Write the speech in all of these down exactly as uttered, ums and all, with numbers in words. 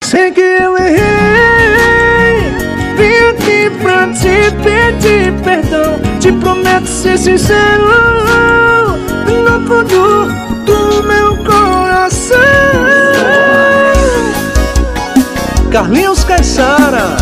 Sei que eu errei, vim aqui pra te pedir perdão. Te prometo ser sincero no fundo do meu coração. Carlinhos Caissara.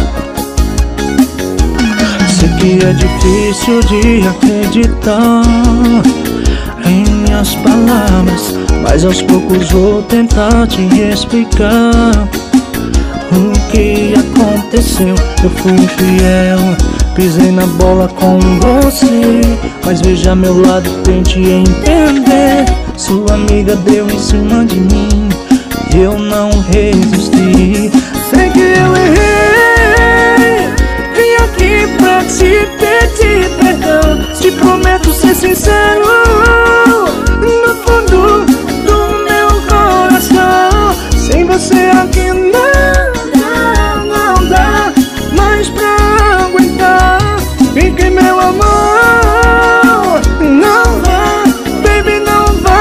Sei que é difícil de acreditar em minhas palavras, mas aos poucos vou tentar te explicar o que aconteceu. Eu fui infiel, pisei na bola com você, mas veja meu lado, tente entender. Sua amiga deu em cima de mim e eu não resisti. Sei que eu errei, vim aqui pra te pedir perdão. Te prometo ser sincero no fundo do meu coração. Sem você aqui não dá, não dá mais pra aguentar. Vem que meu amor, não vá, baby, não vá.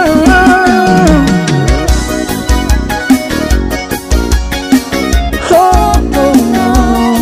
Oh, oh,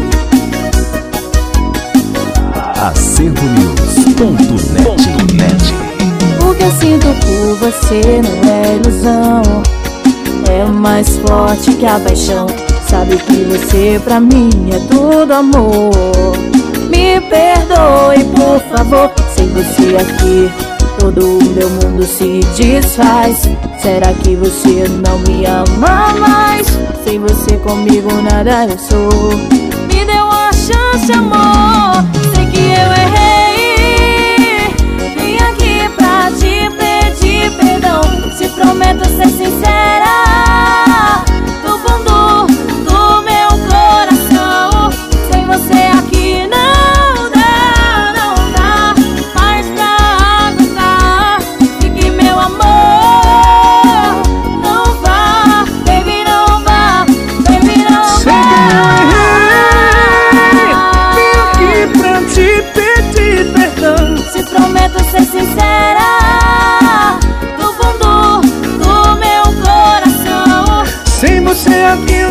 oh. Acervo News ponto net. O que eu sinto por você não é ilusão, é mais forte que a paixão. Sabe que você pra mim é tudo amor. Me perdoe, por favor. Sem você aqui, todo o meu mundo se desfaz. Será que você não me ama mais? Sem você comigo nada eu sou. Me dê uma chance, amor. Sei que eu errei, vim aqui pra te pedir perdão. Te prometo ser sincera do fundo do meu coração. Sem você aqui não dá, não dá mais pra aguentar. Fique meu amor, não vá, baby, não vá, baby, não vá. Sei que eu errei, vim aqui pra te pedir perdão. Te prometo ser sincera do fundo do meu coração. Sem você aqui